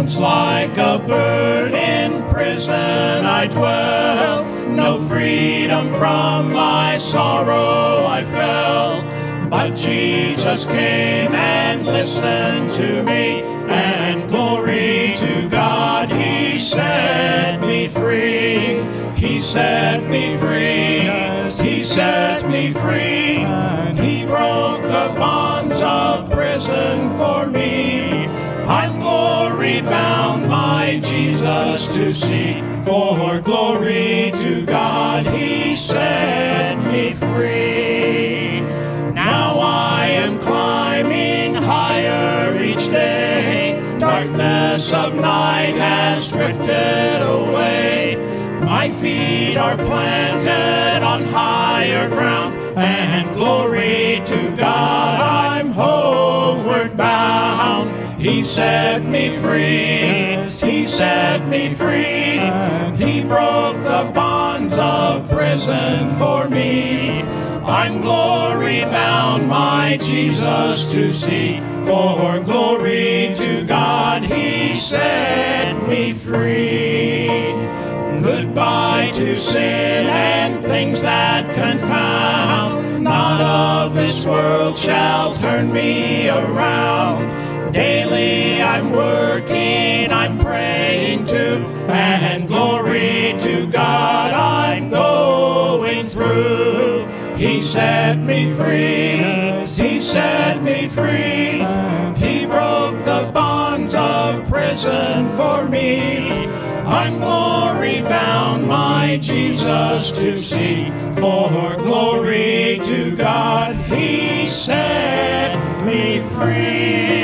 Once like a bird in prison I dwelt, no freedom from my sorrow I felt. But Jesus came and listened to me, and glory to God, He set me free. He set me free, yes, He set me free, and He broke the bonds of prison for me. I'm glory bound, my Jesus to see, for glory to God, He set me free. Now I am climbing higher each day, darkness of night has drifted away. My feet are planted on higher ground, and glory to God, I'm homeward bound. He set me free, yes, He set me free, and He broke the bonds of prison for me. I'm glory bound, my Jesus to see, for glory to God, He set me free. Goodbye to sin and things that confound, not of this world shall turn me around. Daily I'm working, I'm praying too, and glory to God I'm going through. He set me free, yes, He set me free, and He broke the bonds of prison for me. I'm glory bound, my Jesus to see, for glory to God, He set me free.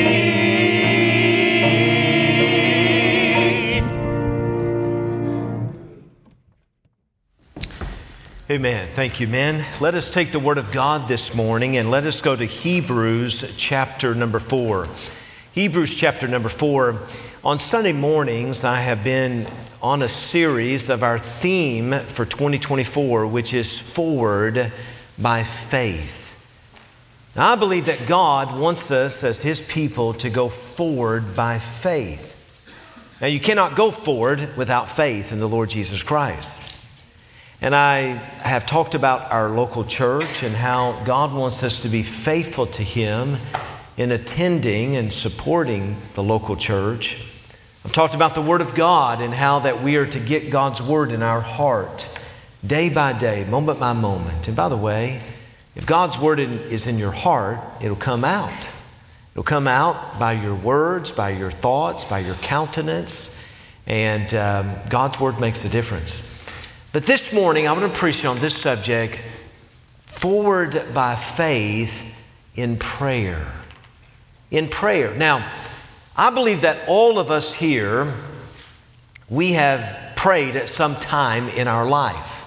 Amen. Thank you, men. Let us take the Word of God this morning and let us go to Hebrews chapter number 4. Hebrews chapter number 4. On Sunday mornings, I have been on a series of our theme for 2024, which is Forward by Faith. Now, I believe that God wants us as His people to go forward by faith. Now, you cannot go forward without faith in the Lord Jesus Christ. And I have talked about our local church and how God wants us to be faithful to Him in attending and supporting the local church. I've talked about the Word of God and how that we are to get God's Word in our heart day by day, moment by moment. And by the way, if God's Word is in your heart, it'll come out. It'll come out by your words, by your thoughts, by your countenance. And God's Word makes a difference. But this morning, I want to preach on this subject, forward by faith in prayer. In prayer. Now, I believe that all of us here, we have prayed at some time in our life.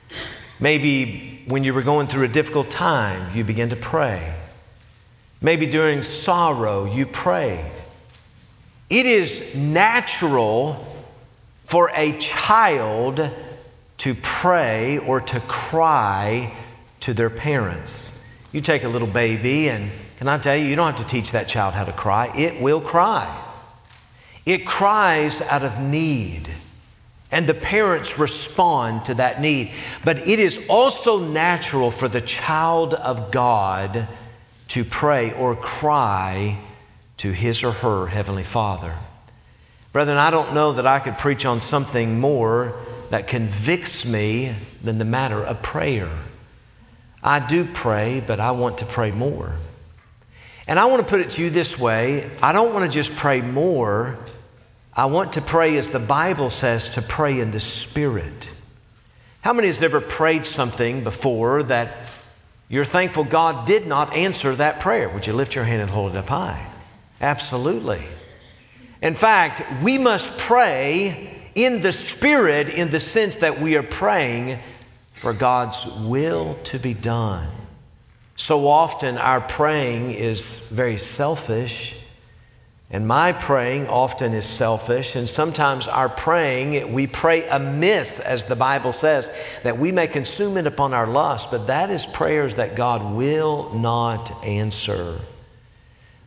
Maybe when you were going through a difficult time, you began to pray. Maybe during sorrow, you prayed. It is natural for a child to pray or to cry to their parents. You take a little baby and can I tell you, you don't have to teach that child how to cry. It will cry. It cries out of need. And the parents respond to that need. But it is also natural for the child of God to pray or cry to his or her Heavenly Father. Brethren, I don't know that I could preach on something more that convicts me than the matter of prayer. I do pray, but I want to pray more. And I want to put it to you this way. I don't want to just pray more. I want to pray as the Bible says, to pray in the Spirit. How many has ever prayed something before that you're thankful God did not answer that prayer? Would you lift your hand and hold it up high? Absolutely. In fact, we must pray in the Spirit in the sense that we are praying for God's will to be done. So often our praying is very selfish, and my praying often is selfish, and sometimes our praying, we pray amiss, as the Bible says, that we may consume it upon our lust, but that is prayers that God will not answer.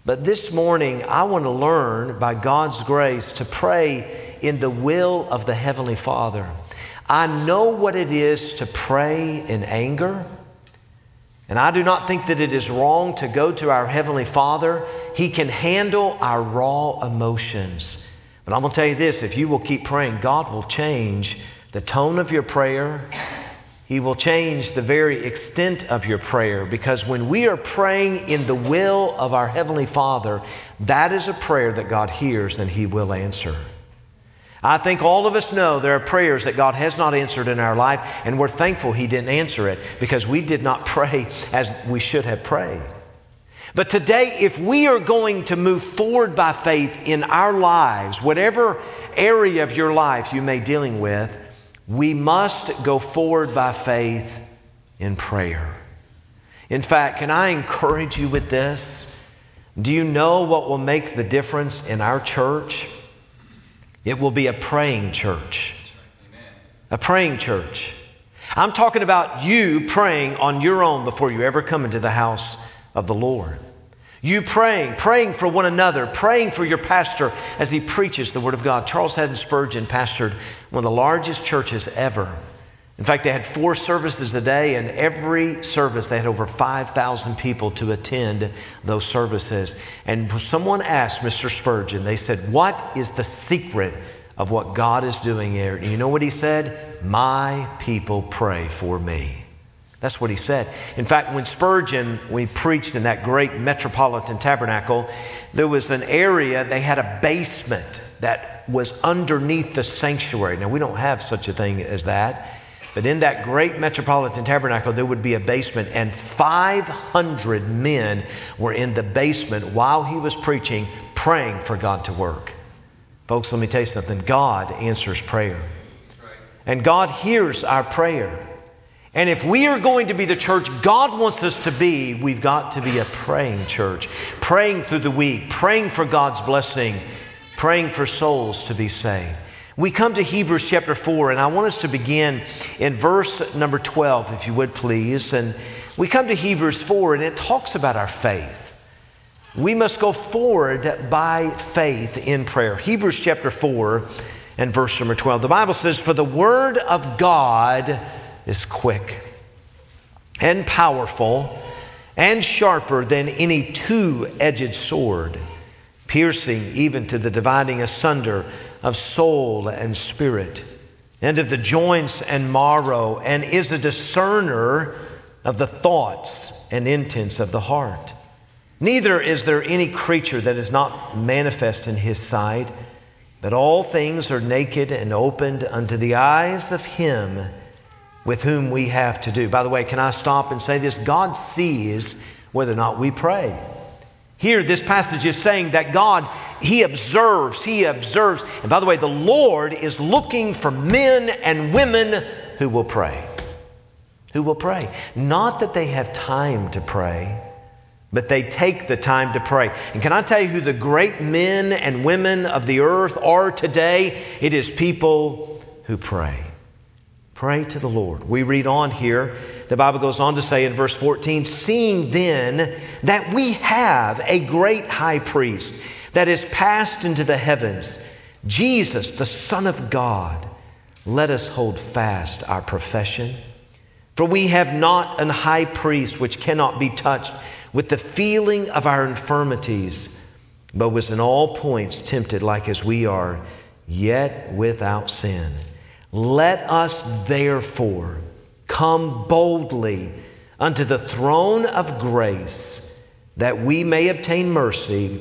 But this morning, I want to learn by God's grace to pray in the will of the Heavenly Father. I know what it is to pray in anger. And I do not think that it is wrong to go to our Heavenly Father. He can handle our raw emotions. But I'm going to tell you this, if you will keep praying, God will change the tone of your prayer. He will change the very extent of your prayer, because when we are praying in the will of our Heavenly Father, that is a prayer that God hears and He will answer. I think all of us know there are prayers that God has not answered in our life, and we're thankful He didn't answer it because we did not pray as we should have prayed. But today, if we are going to move forward by faith in our lives, whatever area of your life you may be dealing with, we must go forward by faith in prayer. In fact, can I encourage you with this? Do you know what will make the difference in our church? It will be a praying church. A praying church. I'm talking about you praying on your own before you ever come into the house of the Lord. You praying for one another, praying for your pastor as he preaches the Word of God. Charles Haddon Spurgeon pastored one of the largest churches ever. In fact, they had 4 services a day, and every service they had over 5,000 people to attend those services. And someone asked Mr. Spurgeon, they said, "What is the secret of what God is doing here?" And you know what he said? "My people pray for me." That's what he said. In fact, when we preached in that great Metropolitan Tabernacle, there was an area, they had a basement that was underneath the sanctuary. Now, we don't have such a thing as that. But in that great Metropolitan Tabernacle, there would be a basement, and 500 men were in the basement while he was preaching, praying for God to work. Folks, let me tell you something. God answers prayer. And God hears our prayer. And if we are going to be the church God wants us to be, we've got to be a praying church. Praying through the week, praying for God's blessing, praying for souls to be saved. We come to Hebrews chapter 4, and I want us to begin in verse number 12, if you would please. And we come to Hebrews 4, and it talks about our faith. We must go forward by faith in prayer. Hebrews chapter 4 and verse number 12. The Bible says, "For the word of God is quick and powerful and sharper than any two-edged sword, piercing even to the dividing asunder of soul and spirit, and of the joints and marrow, and is a discerner of the thoughts and intents of the heart. Neither is there any creature that is not manifest in His sight, but all things are naked and opened unto the eyes of Him with whom we have to do." By the way, can I stop and say this? God sees whether or not we pray. Here, this passage is saying that God, He observes. And by the way, the Lord is looking for men and women who will pray. Who will pray. Not that they have time to pray, but they take the time to pray. And can I tell you who the great men and women of the earth are today? It is people who pray. Pray to the Lord. We read on here. The Bible goes on to say in verse 14, "Seeing then that we have a great high priest that is passed into the heavens, Jesus, the Son of God, let us hold fast our profession. For we have not an high priest which cannot be touched with the feeling of our infirmities, but was in all points tempted like as we are, yet without sin. Let us therefore come boldly unto the throne of grace, that we may obtain mercy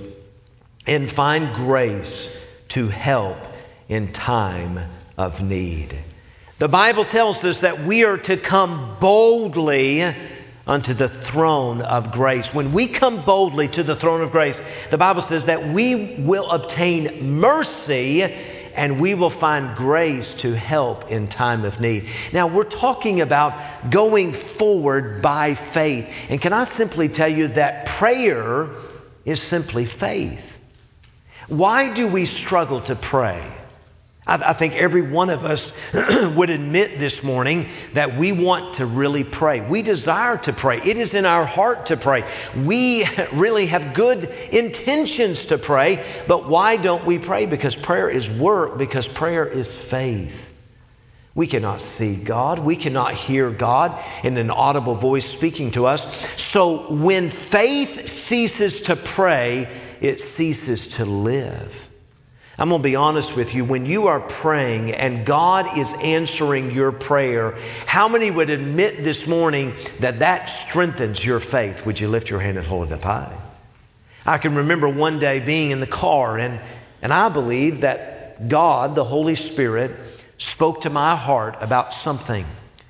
and find grace to help in time of need." The Bible tells us that we are to come boldly unto the throne of grace. When we come boldly to the throne of grace, the Bible says that we will obtain mercy and we will find grace to help in time of need. Now, we're talking about going forward by faith. And can I simply tell you that prayer is simply faith? Why do we struggle to pray? I think every one of us would admit this morning that we want to really pray. We desire to pray. It is in our heart to pray. We really have good intentions to pray, but why don't we pray? Because prayer is work, because prayer is faith. We cannot see God. We cannot hear God in an audible voice speaking to us. So when faith ceases to pray, it ceases to live. I'm going to be honest with you. When you are praying and God is answering your prayer, how many would admit this morning that that strengthens your faith? Would you lift your hand and hold it up high? I can remember one day being in the car, and I believe that God, the Holy Spirit, spoke to my heart about something.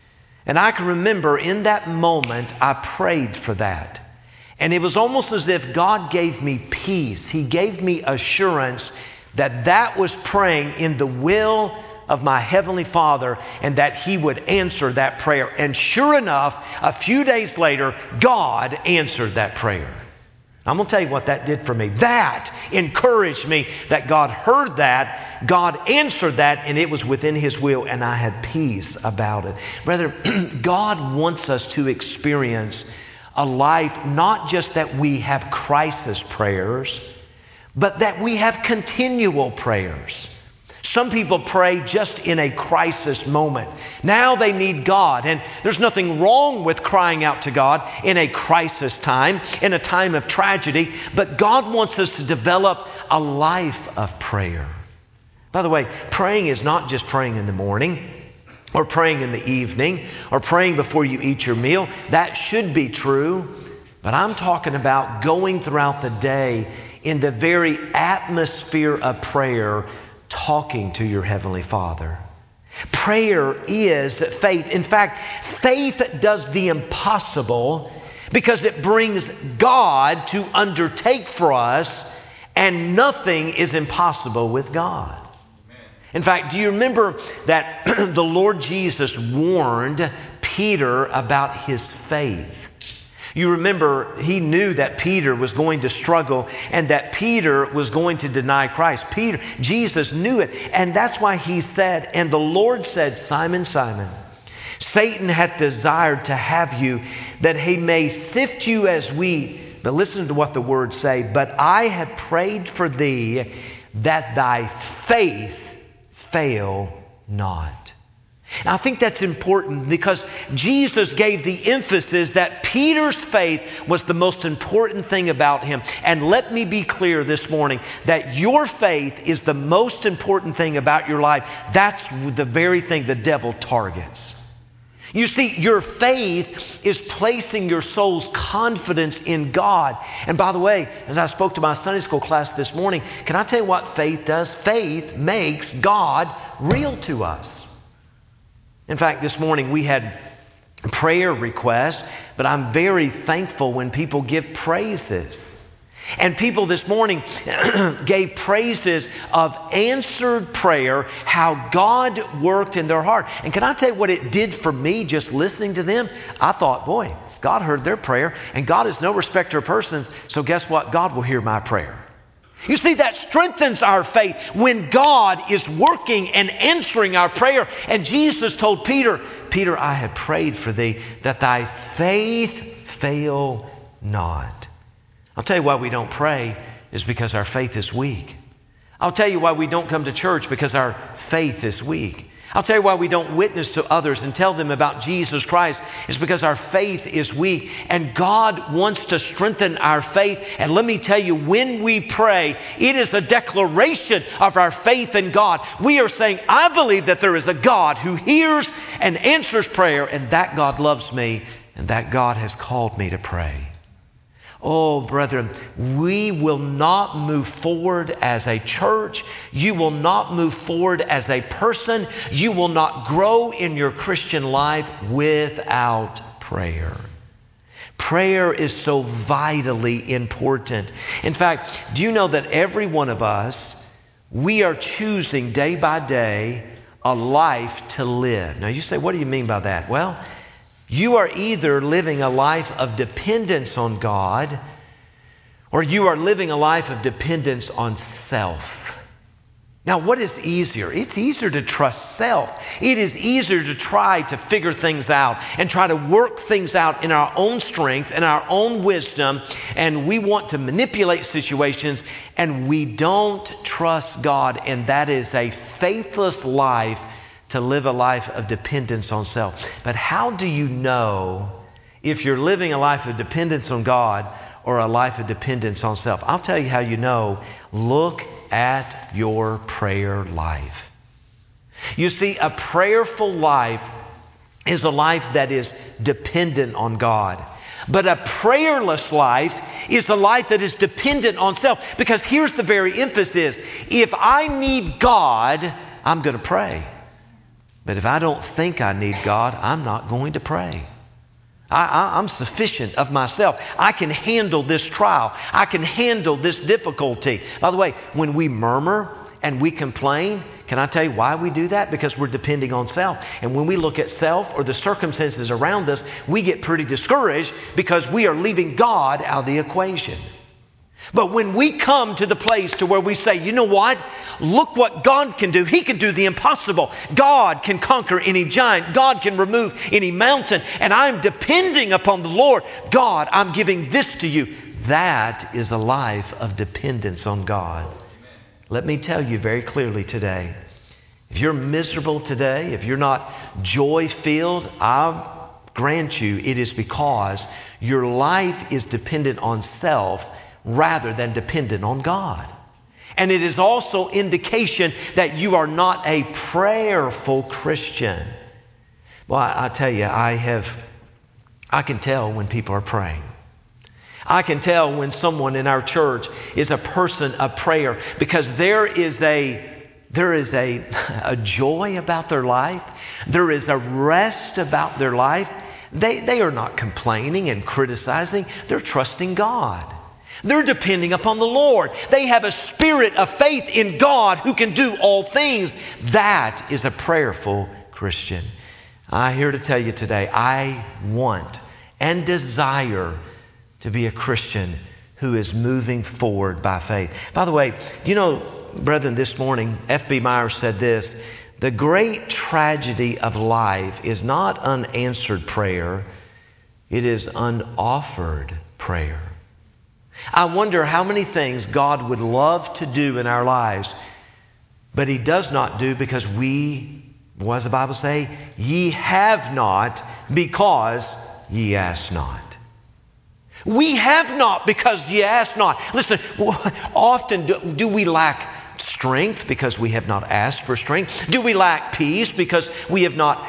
And I can remember in that moment, I prayed for that. And it was almost as if God gave me peace. He gave me assurance that was praying in the will of my Heavenly Father, and that He would answer that prayer. And sure enough, a few days later, God answered that prayer. I'm going to tell you what that did for me. That encouraged me that God heard that, God answered that, and it was within His will, and I had peace about it. Brother, God wants us to experience a life not just that we have crisis prayers, but that we have continual prayers. Some people pray just in a crisis moment. Now they need God. And there's nothing wrong with crying out to God in a crisis time, in a time of tragedy. But God wants us to develop a life of prayer. By the way, praying is not just praying in the morning, or praying in the evening, or praying before you eat your meal. That should be true. But I'm talking about going throughout the day in the very atmosphere of prayer, talking to your Heavenly Father. Prayer is faith. In fact, faith does the impossible because it brings God to undertake for us, and nothing is impossible with God. In fact, do you remember that the Lord Jesus warned Peter about his faith? You remember He knew that Peter was going to struggle and that Peter was going to deny Christ. Jesus knew it. And that's why He said, and the Lord said, Simon, Simon, Satan hath desired to have you, that he may sift you as wheat. But listen to what the words say. But I have prayed for thee, that thy faith fail not. And I think that's important because Jesus gave the emphasis that Peter's faith was the most important thing about him. And let me be clear this morning that your faith is the most important thing about your life. That's the very thing the devil targets. You see, your faith is placing your soul's confidence in God. And by the way, as I spoke to my Sunday school class this morning, can I tell you what faith does? Faith makes God real to us. In fact, this morning we had prayer requests, but I'm very thankful when people give praises. And people this morning gave praises of answered prayer, how God worked in their heart. And can I tell you what it did for me just listening to them? I thought, boy, God heard their prayer, and God is no respecter of persons, so guess what? God will hear my prayer. You see, that strengthens our faith when God is working and answering our prayer. And Jesus told Peter, Peter, I have prayed for thee, that thy faith fail not. I'll tell you why we don't pray is because our faith is weak. I'll tell you why we don't come to church, because our faith is weak. I'll tell you why we don't witness to others and tell them about Jesus Christ is because our faith is weak. And God wants to strengthen our faith. And let me tell you, when we pray, it is a declaration of our faith in God. We are saying, I believe that there is a God who hears and answers prayer, and that God loves me, and that God has called me to pray. Oh, brethren, we will not move forward as a church. You will not move forward as a person. You will not grow in your Christian life without prayer. Prayer is so vitally important. In fact, do you know that every one of us, we are choosing day by day a life to live? Now you say, what do you mean by that? Well, you are either living a life of dependence on God, or you are living a life of dependence on self. Now, what is easier? It's easier to trust self. It is easier to try to figure things out and try to work things out in our own strength and our own wisdom. And we want to manipulate situations, and we don't trust God. And that is a faithless life, to live a life of dependence on self. But how do you know if you're living a life of dependence on God or a life of dependence on self? I'll tell you how you know. Look at your prayer life. You see, a prayerful life is a life that is dependent on God. But a prayerless life is a life that is dependent on self. Because here's the very emphasis. If I need God, I'm going to pray. But if I don't think I need God, I'm not going to pray. I'm sufficient of myself. I can handle this trial. I can handle this difficulty. By the way, when we murmur and we complain, can I tell you why we do that? Because we're depending on self. And when we look at self or the circumstances around us, we get pretty discouraged because we are leaving God out of the equation. But when we come to the place to where we say, you know what? Look what God can do. He can do the impossible. God can conquer any giant. God can remove any mountain. And I'm depending upon the Lord. God, I'm giving this to you. That is a life of dependence on God. Amen. Let me tell you very clearly today. If you're miserable today, if you're not joy-filled, I'll grant you it is because your life is dependent on self rather than dependent on God. And it is also indication that you are not a prayerful Christian. Well, I tell you, I can tell when people are praying. I can tell when someone in our church is a person of prayer, because there is a joy about their life. There is a rest about their life. They are not complaining and criticizing. They're trusting God. They're depending upon the Lord. They have a spirit of faith in God who can do all things. That is a prayerful Christian. I'm here to tell you today, I want and desire to be a Christian who is moving forward by faith. By the way, do you know, brethren, this morning, F.B. Meyer said this: the great tragedy of life is not unanswered prayer, it is unoffered prayer. I wonder how many things God would love to do in our lives, but He does not do because we, what does the Bible say? Ye have not because ye ask not. We have not because ye ask not. Listen, often do we lack strength because we have not asked for strength? Do we lack peace because we have not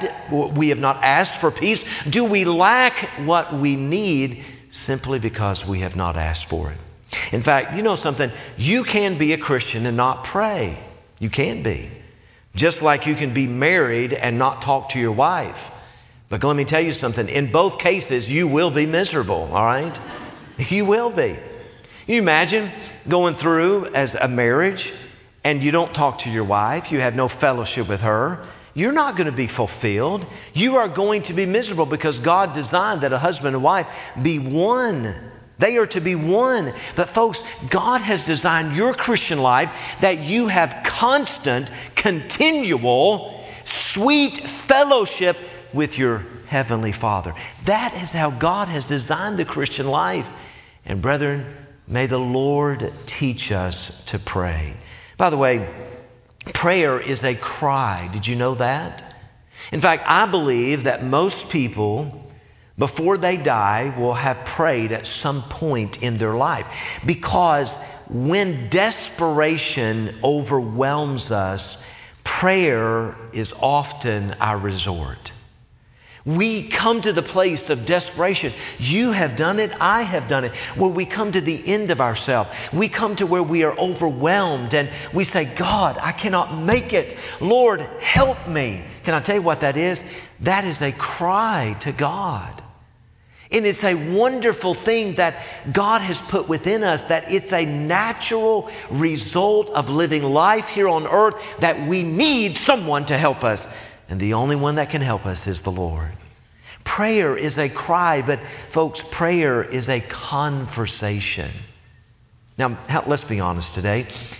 asked for peace? Do we lack what we need simply because we have not asked for it? In fact, you know something? You can be a Christian and not pray. You can be. Just like you can be married and not talk to your wife. But let me tell you something. In both cases, you will be miserable, all right? You will be. You imagine going through as a marriage and you don't talk to your wife, you have no fellowship with her. You're not going to be fulfilled. You are going to be miserable because God designed that a husband and wife be one. They are to be one. But folks, God has designed your Christian life that you have constant, continual, sweet fellowship with your Heavenly Father. That is how God has designed the Christian life. And brethren, may the Lord teach us to pray. By the way, prayer is a cry. Did you know that? In fact, I believe that most people, before they die, will have prayed at some point in their life. Because when desperation overwhelms us, prayer is often our resort. We come to the place of desperation. You have done it. I have done it. Where we come to the end of ourselves. We come to where we are overwhelmed and we say, God, I cannot make it. Lord, help me. Can I tell you what that is? That is a cry to God. And it's a wonderful thing that God has put within us, that it's a natural result of living life here on earth, that we need someone to help us. And the only one that can help us is the Lord. Prayer is a cry, but folks, prayer is a conversation. Now, let's be honest today.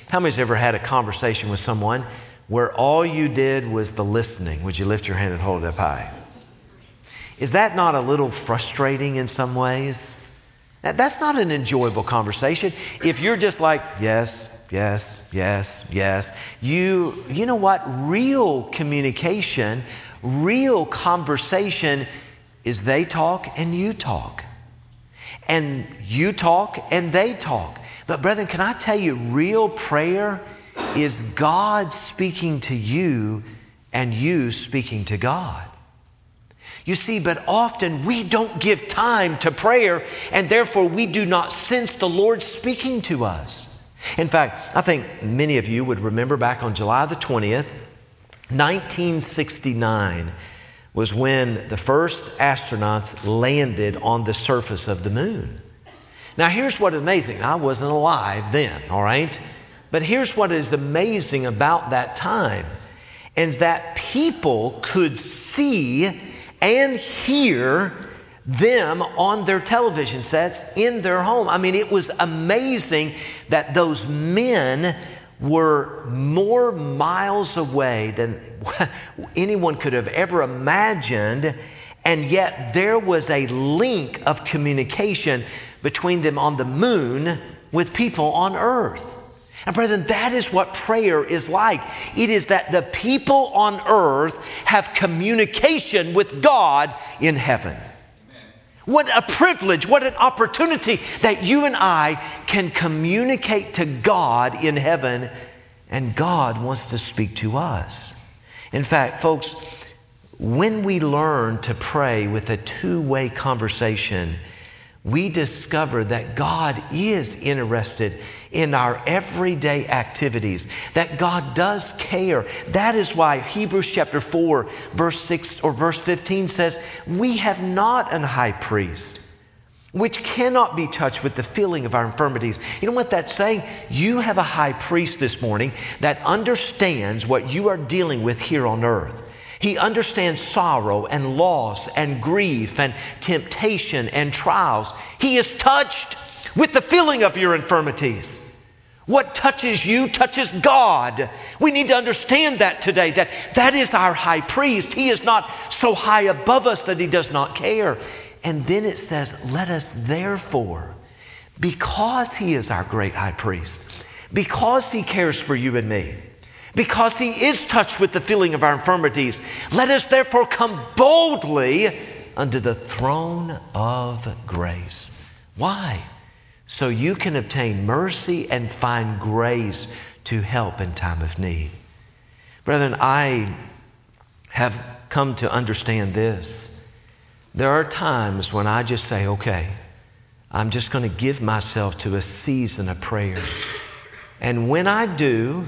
How many's ever had a conversation with someone where all you did was the listening? Would you lift your hand and hold it up high? Is that not a little frustrating in some ways? That's not an enjoyable conversation. If you're just like, yes, yes, yes, yes. You know what? Real communication, real conversation is they talk and you talk. And you talk and they talk. But brethren, can I tell you, real prayer is God speaking to you and you speaking to God. You see, but often we don't give time to prayer, and therefore we do not sense the Lord speaking to us. In fact, I think many of you would remember back on July the 20th, 1969 was when the first astronauts landed on the surface of the moon. Now here's what is amazing. I wasn't alive then, all right? But here's what is amazing about that time, is that people could see and hear them on their television sets in their home. I mean, it was amazing that those men were more miles away than anyone could have ever imagined, and yet there was a link of communication between them on the moon with people on earth. And brethren, that is what prayer is like. It is that the people on earth have communication with God in heaven. Amen. What a privilege, what an opportunity that you and I can communicate to God in heaven, and God wants to speak to us. In fact, folks, when we learn to pray with a two-way conversation, we discover that God is interested in our everyday activities, that God does care. That is why Hebrews chapter 4, verse 6 or verse 15 says, we have not an high priest which cannot be touched with the feeling of our infirmities. You know what that's saying? You have a high priest this morning that understands what you are dealing with here on earth. He understands sorrow and loss and grief and temptation and trials. He is touched with the feeling of your infirmities. What touches you touches God. We need to understand that today, that is our high priest. He is not so high above us that he does not care. And then it says, let us therefore, because he is our great high priest, because he cares for you and me, because he is touched with the feeling of our infirmities, let us therefore come boldly unto the throne of grace. Why? So you can obtain mercy and find grace to help in time of need. Brethren, I have come to understand this. There are times when I just say, okay, I'm just going to give myself to a season of prayer. And when I do,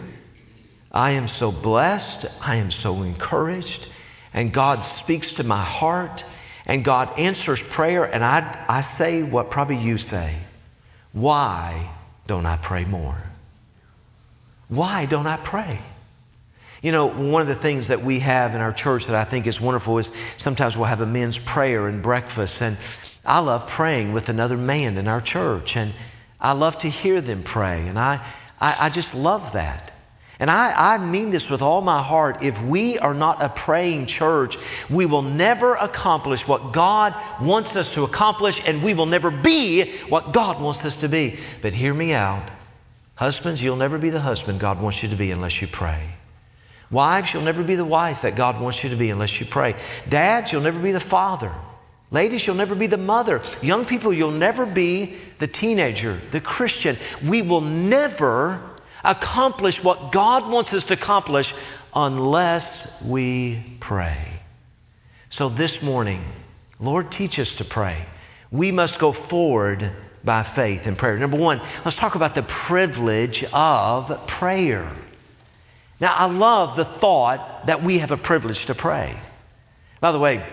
I am so blessed, I am so encouraged, and God speaks to my heart, and God answers prayer, and I say what probably you say. Why don't I pray more? Why don't I pray? You know, one of the things that we have in our church that I think is wonderful is sometimes we'll have a men's prayer and breakfast, and I love praying with another man in our church, and I love to hear them pray, and I just love that. And I mean this with all my heart. If we are not a praying church, we will never accomplish what God wants us to accomplish, and we will never be what God wants us to be. But hear me out. Husbands, you'll never be the husband God wants you to be unless you pray. Wives, you'll never be the wife that God wants you to be unless you pray. Dads, you'll never be the father. Ladies, you'll never be the mother. Young people, you'll never be the teenager, the Christian. We will never accomplish what God wants us to accomplish unless we pray. So this morning, Lord, teach us to pray. We must go forward by faith and prayer. Number one, let's talk about the privilege of prayer. Now, I love the thought that we have a privilege to pray. By the way,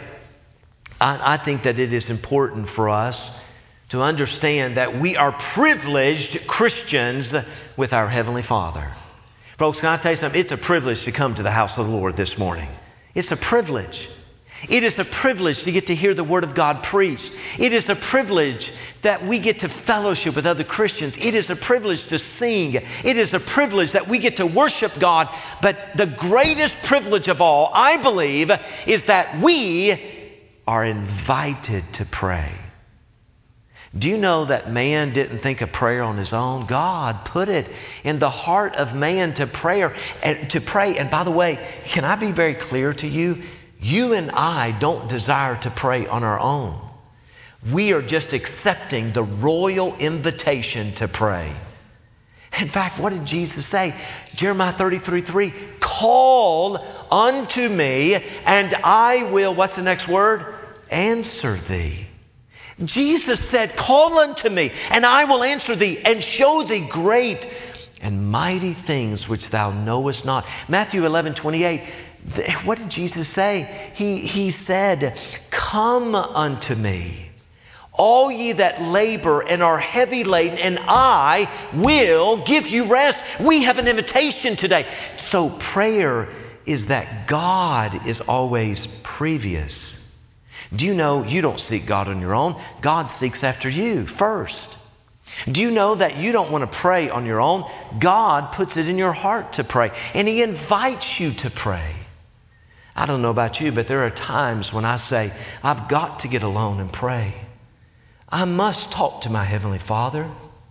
I think that it is important for us to understand that we are privileged Christians with our Heavenly Father. Folks, can I tell you something? It's a privilege to come to the house of the Lord this morning. It's a privilege. It is a privilege to get to hear the Word of God preached. It is a privilege that we get to fellowship with other Christians. It is a privilege to sing. It is a privilege that we get to worship God. But the greatest privilege of all, I believe, is that we are invited to pray. Do you know that man didn't think of prayer on his own? God put it in the heart of man to pray. And by the way, can I be very clear to you? You and I don't desire to pray on our own. We are just accepting the royal invitation to pray. In fact, what did Jesus say? Jeremiah 33:3, call unto me and I will, what's the next word? Answer thee. Jesus said, call unto me and I will answer thee and show thee great and mighty things which thou knowest not. Matthew 11:28. What did Jesus say? He said, come unto me, all ye that labor and are heavy laden, and I will give you rest. We have an invitation today. So prayer is that God is always previous. Do you know you don't seek God on your own? God seeks after you first. Do you know that you don't want to pray on your own? God puts it in your heart to pray, and He invites you to pray. I don't know about you, but there are times when I say, I've got to get alone and pray. I must talk to my Heavenly Father.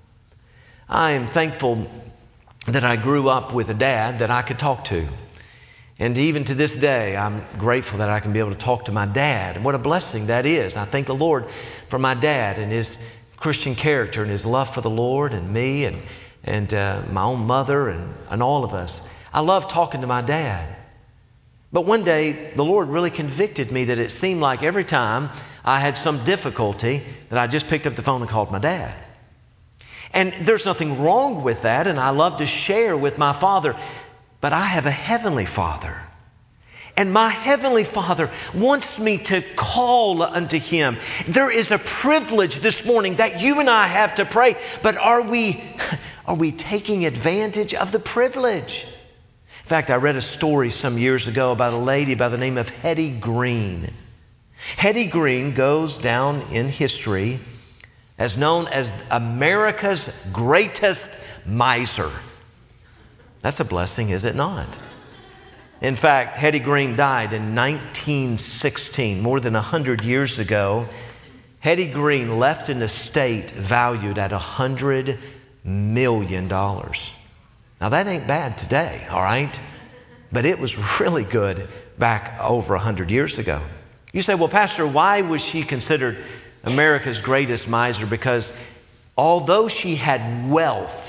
I am thankful that I grew up with a dad that I could talk to. And even to this day, I'm grateful that I can be able to talk to my dad. And what a blessing that is. I thank the Lord for my dad and his Christian character and his love for the Lord and me and my own mother and all of us. I love talking to my dad. But one day, the Lord really convicted me that it seemed like every time I had some difficulty that I just picked up the phone and called my dad. And there's nothing wrong with that, and I love to share with my Father. But I have a Heavenly Father. And my Heavenly Father wants me to call unto Him. There is a privilege this morning that you and I have to pray. But are we taking advantage of the privilege? In fact, I read a story some years ago about a lady by the name of Hetty Green. Hetty Green goes down in history as known as America's greatest miser. That's a blessing, is it not? In fact, Hetty Green died in 1916, more than 100 years ago. Hetty Green left an estate valued at $100 million. Now, that ain't bad today, all right? But it was really good back over 100 years ago. You say, well, Pastor, why was she considered America's greatest miser? Because although she had wealth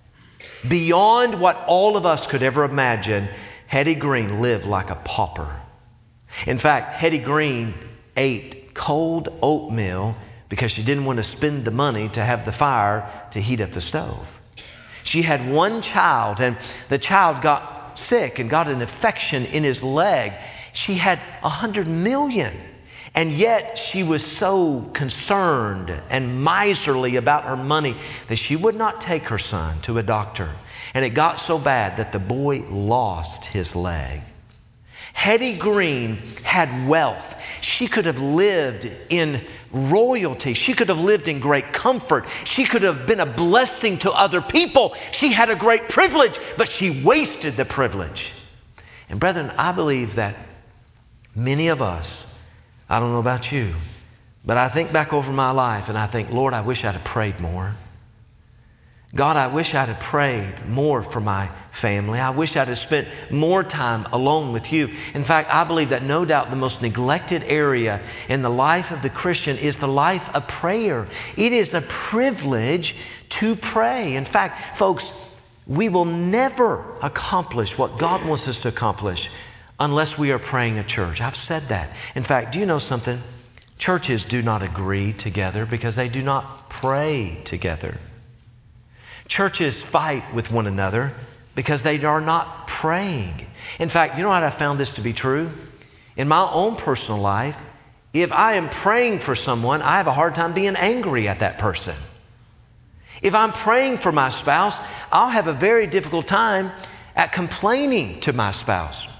beyond what all of us could ever imagine, Hetty Green lived like a pauper. In fact, Hetty Green ate cold oatmeal because she didn't want to spend the money to have the fire to heat up the stove. She had one child, and the child got sick and got an infection in his leg. She had $100 million. And yet she was so concerned and miserly about her money that she would not take her son to a doctor. And it got so bad that the boy lost his leg. Hetty Green had wealth. She could have lived in royalty. She could have lived in great comfort. She could have been a blessing to other people. She had a great privilege, but she wasted the privilege. And brethren, I believe that many of us, I don't know about you, but I think back over my life and I think, Lord, I wish I'd have prayed more. God, I wish I'd have prayed more for my family. I wish I'd have spent more time alone with you. In fact, I believe that no doubt the most neglected area in the life of the Christian is the life of prayer. It is a privilege to pray. In fact, folks, we will never accomplish what God wants us to accomplish unless we are praying at church. I've said that. In fact, do you know something? Churches do not agree together because they do not pray together. Churches fight with one another because they are not praying. In fact, you know what I found this to be true? In my own personal life, if I am praying for someone, I have a hard time being angry at that person. If I'm praying for my spouse, I'll have a very difficult time at complaining to my spouse.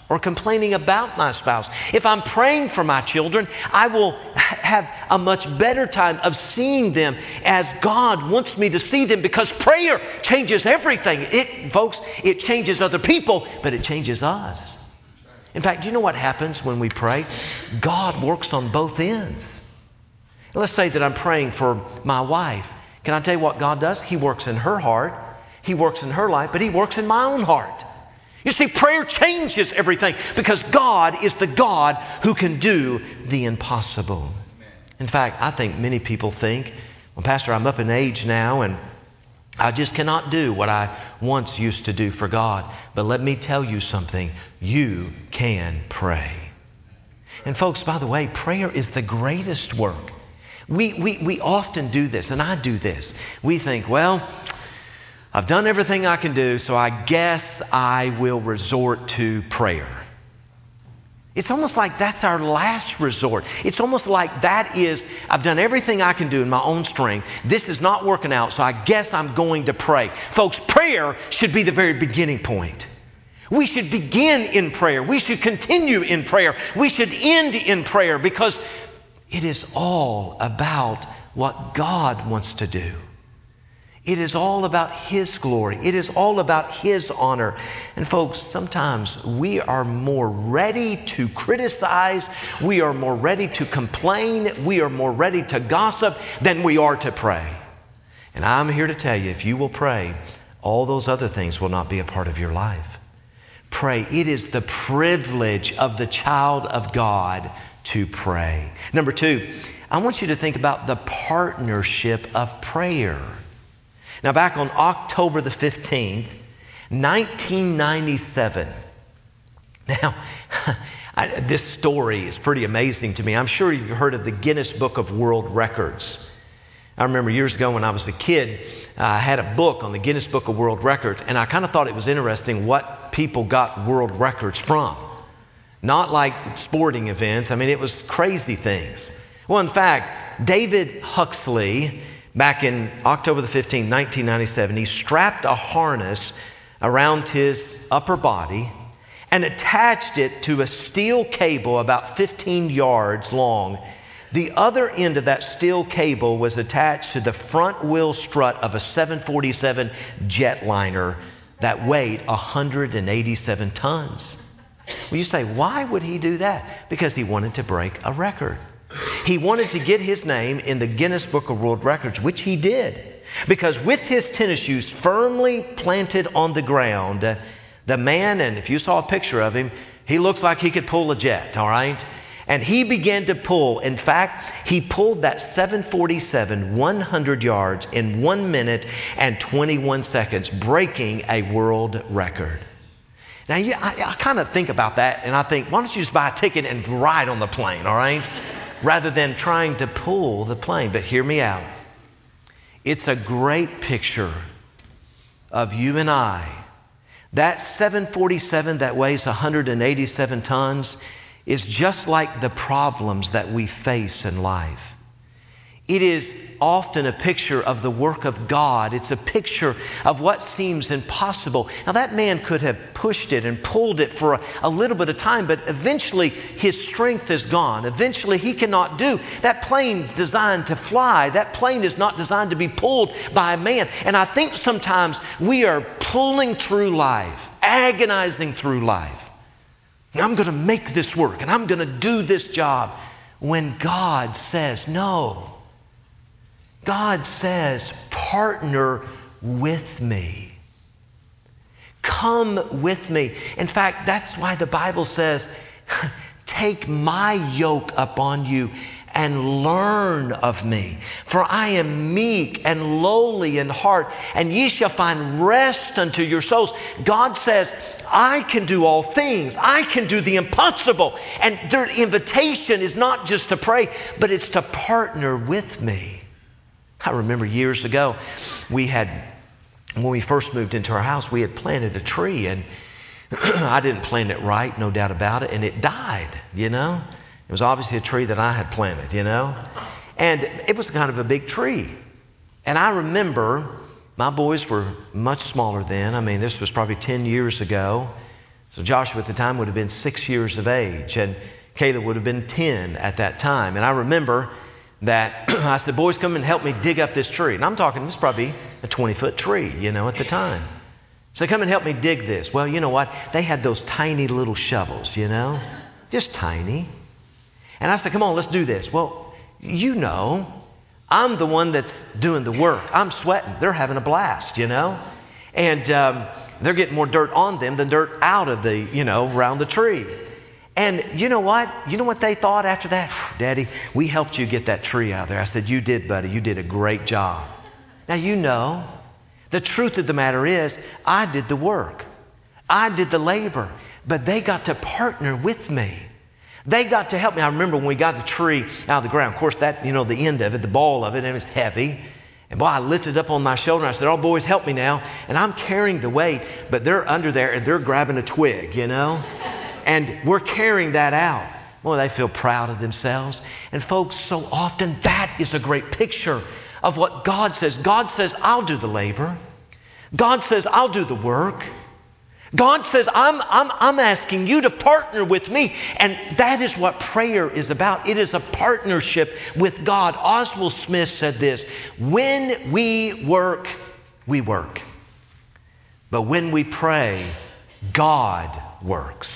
or complaining about my spouse. If I'm praying for my children, I will have a much better time of seeing them as God wants me to see them, because prayer changes everything. Folks, it changes other people, but it changes us. In fact, do you know what happens when we pray? God works on both ends. Let's say that I'm praying for my wife. Can I tell you what God does? He works in her heart. He works in her life, but He works in my own heart. You see, prayer changes everything, because God is the God who can do the impossible. In fact, I think many people think, well, Pastor, I'm up in age now and I just cannot do what I once used to do for God. But let me tell you something. You can pray. And folks, by the way, prayer is the greatest work. We often do this, and I do this. We think, well, I've done everything I can do, so I guess I will resort to prayer. It's almost like that's our last resort. It's almost like that is, I've done everything I can do in my own strength. This is not working out, so I guess I'm going to pray. Folks, prayer should be the very beginning point. We should begin in prayer. We should continue in prayer. We should end in prayer, because it is all about what God wants to do. It is all about His glory. It is all about His honor. And folks, sometimes we are more ready to criticize. We are more ready to complain. We are more ready to gossip than we are to pray. And I'm here to tell you, if you will pray, all those other things will not be a part of your life. Pray. It is the privilege of the child of God to pray. Number 2, I want you to think about the partnership of prayer. Now, back on October the 15th, 1997. Now, this story is pretty amazing to me. I'm sure you've heard of the Guinness Book of World Records. I remember years ago when I was a kid, I had a book on the Guinness Book of World Records, and I kind of thought it was interesting what people got world records from. Not like sporting events. I mean, it was crazy things. Well, in fact, David Huxley, back in October the 15th, 1997, he strapped a harness around his upper body and attached it to a steel cable about 15 yards long. The other end of that steel cable was attached to the front wheel strut of a 747 jetliner that weighed 187 tons. Well, you say, why would he do that? Because he wanted to break a record. He wanted to get his name in the Guinness Book of World Records, which he did. Because with his tennis shoes firmly planted on the ground, the man, and if you saw a picture of him, he looks like he could pull a jet, all right? And he began to pull. In fact, he pulled that 747 100 yards in 1 minute and 21 seconds, breaking a world record. Now, I kind of think about that, and I think, why don't you just buy a ticket and ride on the plane, all right? Rather than trying to pull the plane. But hear me out. It's a great picture of you and I. That 747 that weighs 187 tons is just like the problems that we face in life. It is often a picture of the work of God. It's a picture of what seems impossible. Now, that man could have pushed it and pulled it for a little bit of time, but eventually his strength is gone. Eventually he cannot do. That plane's designed to fly. That plane is not designed to be pulled by a man. And I think sometimes we are pulling through life, agonizing through life. I'm going to make this work and I'm going to do this job. When God says no. God says, partner with me. Come with me. In fact, that's why the Bible says, take my yoke upon you and learn of me. For I am meek and lowly in heart, and ye shall find rest unto your souls. God says, I can do all things. I can do the impossible. And their invitation is not just to pray, but it's to partner with me. I remember years ago, when we first moved into our house, we had planted a tree, and I didn't plant it right, no doubt about it, and it died, you know. It was obviously a tree that I had planted, you know. And it was kind of a big tree. And I remember, my boys were much smaller then. I mean, this was probably 10 years ago. So Joshua at the time would have been 6 years of age, and Caleb would have been 10 at that time. And I remember that I said, boys, come and help me dig up this tree. And I'm talking, this is probably a 20-foot tree, at the time. So come and help me dig this. Well, you know what? They had those tiny little shovels, just tiny. And I said, come on, let's do this. Well, I'm the one that's doing the work. I'm sweating. They're having a blast, And they're getting more dirt on them than dirt out of around the tree. And you know what? You know what they thought after that? Daddy, we helped you get that tree out there. I said, you did, buddy. You did a great job. Now, the truth of the matter is, I did the work. I did the labor. But they got to partner with me. They got to help me. I remember when we got the tree out of the ground. Of course, that, the end of it, the ball of it, and it's heavy. And boy, I lifted it up on my shoulder. And I said, oh, boys, help me now. And I'm carrying the weight, but they're under there and they're grabbing a twig, And we're carrying that out. Boy, they feel proud of themselves. And folks, so often that is a great picture of what God says. God says, I'll do the labor. God says, I'll do the work. God says, I'm asking you to partner with me. And that is what prayer is about. It is a partnership with God. Oswald Smith said this, when we work, we work. But when we pray, God works.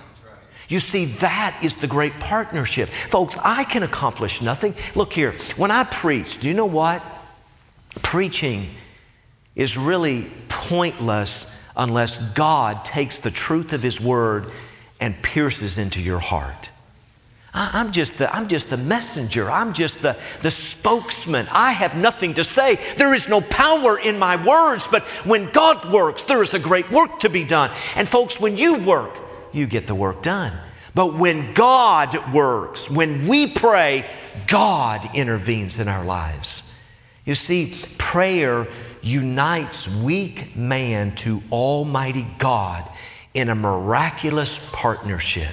You see, that is the great partnership. Folks, I can accomplish nothing. Look here, when I preach, do you know what? Preaching is really pointless unless God takes the truth of His Word and pierces into your heart. I'm just the messenger. I'm just the spokesman. I have nothing to say. There is no power in my words, but when God works, there is a great work to be done. And folks, when you work, you get the work done. But when God works, when we pray, God intervenes in our lives. You see, prayer unites weak man to Almighty God in a miraculous partnership.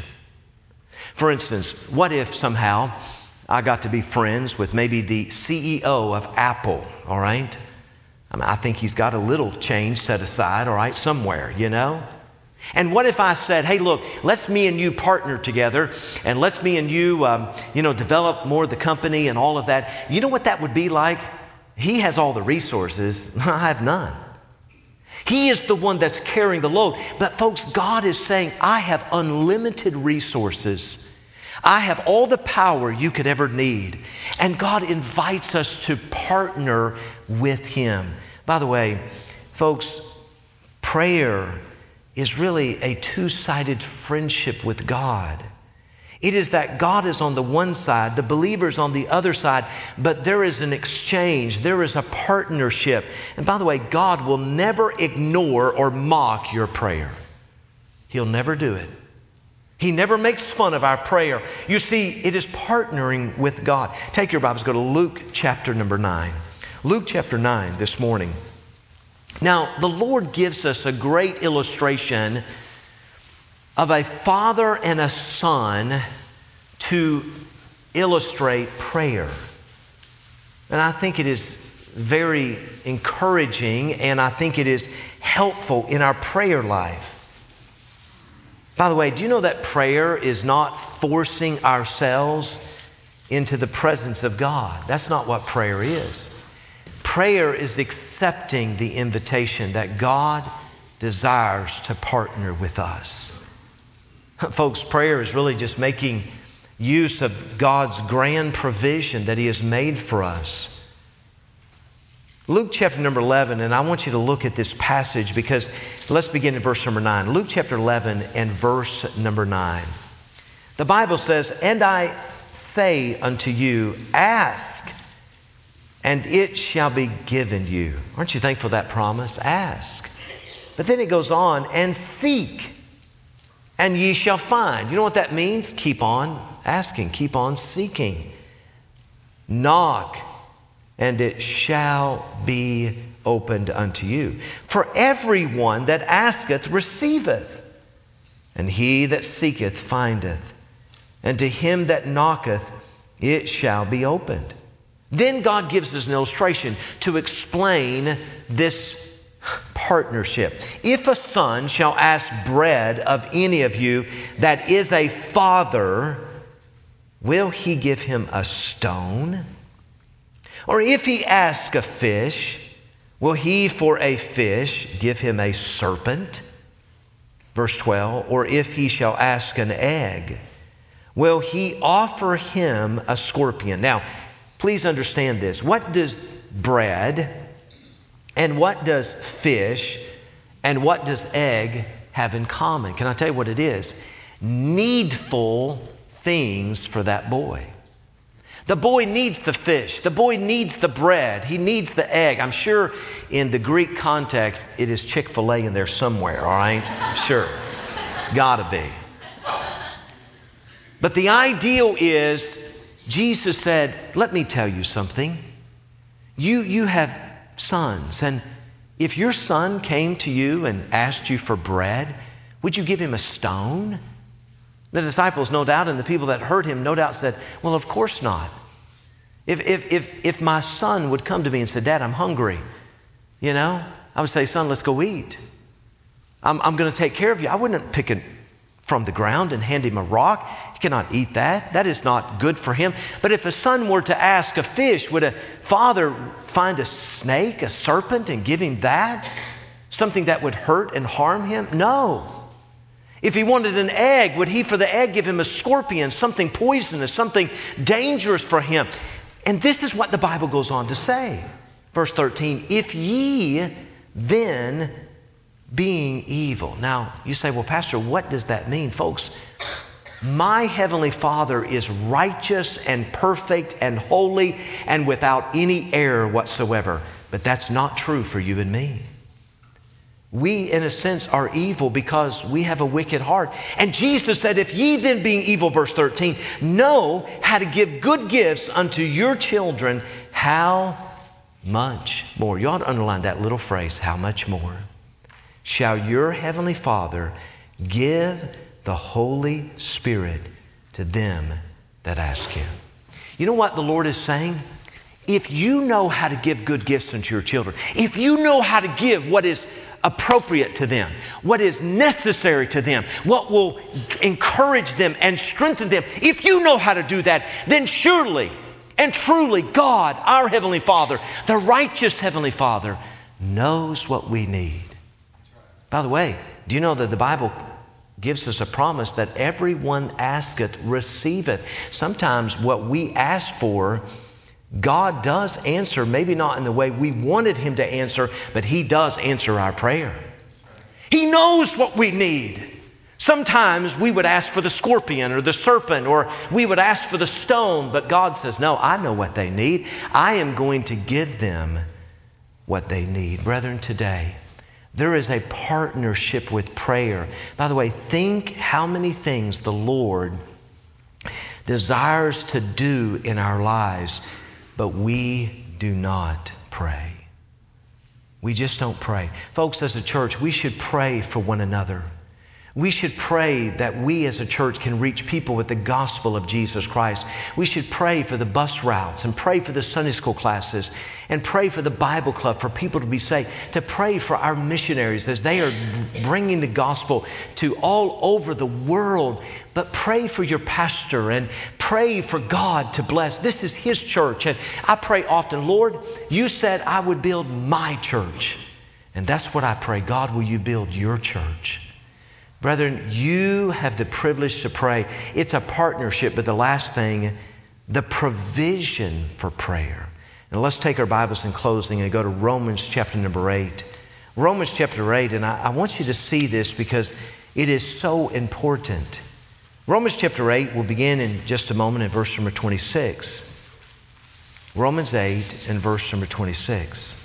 For instance, what if somehow I got to be friends with maybe the CEO of Apple, all right? I think he's got a little change set aside, all right, somewhere, And what if I said, hey, look, let's me and you partner together and let's me and you, develop more of the company and all of that. You know what that would be like? He has all the resources. I have none. He is the one that's carrying the load. But folks, God is saying, I have unlimited resources. I have all the power you could ever need. And God invites us to partner with Him. By the way, folks, prayer is really a two-sided friendship with God. It is that God is on the one side, the believer's on the other side, but there is an exchange, there is a partnership. And by the way, God will never ignore or mock your prayer. He'll never do it. He never makes fun of our prayer. You see, it is partnering with God. Take your Bibles, go to Luke chapter number 9. Luke chapter 9 this morning. Now, the Lord gives us a great illustration of a father and a son to illustrate prayer. And I think it is very encouraging and I think it is helpful in our prayer life. By the way, do you know that prayer is not forcing ourselves into the presence of God? That's not what prayer is. Prayer is accepting the invitation that God desires to partner with us. Folks, prayer is really just making use of God's grand provision that He has made for us. Luke chapter number 11, and I want you to look at this passage because let's begin in verse number 9. Luke chapter 11 and verse number 9. The Bible says, "And I say unto you, ask, and it shall be given you." Aren't you thankful for that promise? Ask. But then it goes on, "And seek, and ye shall find." You know what that means? Keep on asking. Keep on seeking. "Knock, and it shall be opened unto you. For everyone that asketh receiveth, and he that seeketh findeth, and to him that knocketh it shall be opened." Then God gives us an illustration to explain this partnership. If a son shall ask bread of any of you that is a father, will he give him a stone? Or if he ask a fish, will he for a fish give him a serpent? Verse 12, or if he shall ask an egg, will he offer him a scorpion? Now, please understand this. What does bread and what does fish and what does egg have in common? Can I tell you what it is? Needful things for that boy. The boy needs the fish. The boy needs the bread. He needs the egg. I'm sure in the Greek context, it is Chick-fil-A in there somewhere, all right? I'm sure. It's got to be. But the ideal is, Jesus said, let me tell you something. You have sons, and if your son came to you and asked you for bread, would you give him a stone? The disciples, no doubt, and the people that heard him, no doubt said, well, of course not. If my son would come to me and say, Dad, I'm hungry, I would say, son, let's go eat. I'm going to take care of you. I wouldn't pick it from the ground and hand him a rock. He cannot eat that. That is not good for him. But if a son were to ask a fish, would a father find a snake, a serpent, and give him that? Something that would hurt and harm him? No. If he wanted an egg, would he for the egg give him a scorpion, something poisonous, something dangerous for him? And this is what the Bible goes on to say. Verse 13, if ye then being evil. Now, you say, well, Pastor, what does that mean? Folks, my Heavenly Father is righteous and perfect and holy and without any error whatsoever. But that's not true for you and me. We, in a sense, are evil because we have a wicked heart. And Jesus said, if ye then being evil, verse 13, know how to give good gifts unto your children, how much more? You ought to underline that little phrase, how much more shall your Heavenly Father give the Holy Spirit to them that ask Him. You know what the Lord is saying? If you know how to give good gifts unto your children, if you know how to give what is appropriate to them, what is necessary to them, what will encourage them and strengthen them, if you know how to do that, then surely and truly God, our Heavenly Father, the righteous Heavenly Father, knows what we need. By the way, do you know that the Bible gives us a promise that everyone asketh, receiveth? Sometimes what we ask for, God does answer, maybe not in the way we wanted Him to answer, but He does answer our prayer. He knows what we need. Sometimes we would ask for the scorpion or the serpent, or we would ask for the stone, but God says, no, I know what they need. I am going to give them what they need. Brethren, today, there is a partnership with prayer. By the way, think how many things the Lord desires to do in our lives, but we do not pray. We just don't pray. Folks, as a church, we should pray for one another. We should pray that we as a church can reach people with the gospel of Jesus Christ. We should pray for the bus routes and pray for the Sunday school classes and pray for the Bible club for people to be saved. To pray for our missionaries as they are bringing the gospel to all over the world. But pray for your pastor and pray for God to bless. This is His church. And I pray often, Lord, you said I would build my church. And that's what I pray. God, will you build your church? Brethren, you have the privilege to pray. It's a partnership, but the last thing, the provision for prayer. Now let's take our Bibles in closing and go to Romans chapter number 8. Romans chapter 8, and I want you to see this because it is so important. Romans chapter 8 will begin in just a moment in verse number 26. Romans 8 and verse number 26.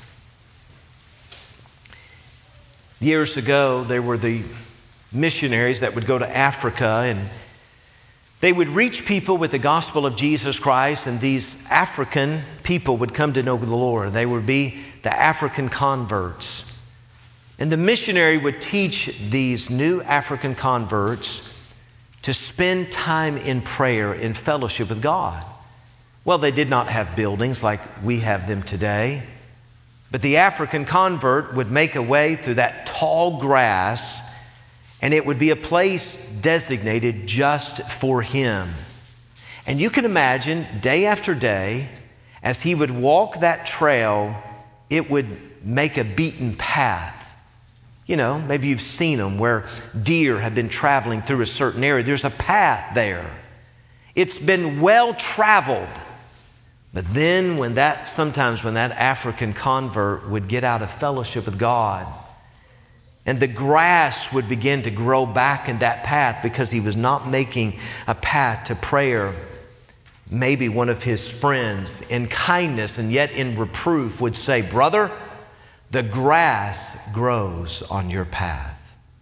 Years ago, there were the missionaries that would go to Africa, and they would reach people with the gospel of Jesus Christ, and these African people would come to know the Lord. They would be the African converts. And the missionary would teach these new African converts to spend time in prayer, in fellowship with God. Well, they did not have buildings like we have them today. But the African convert would make a way through that tall grass, and it would be a place designated just for him. And you can imagine day after day, as he would walk that trail, it would make a beaten path. You know, maybe you've seen them where deer have been traveling through a certain area. There's a path there. It's been well traveled. But then sometimes when that African convert would get out of fellowship with God, and the grass would begin to grow back in that path because he was not making a path to prayer, maybe one of his friends in kindness and yet in reproof would say, "Brother, the grass grows on your path."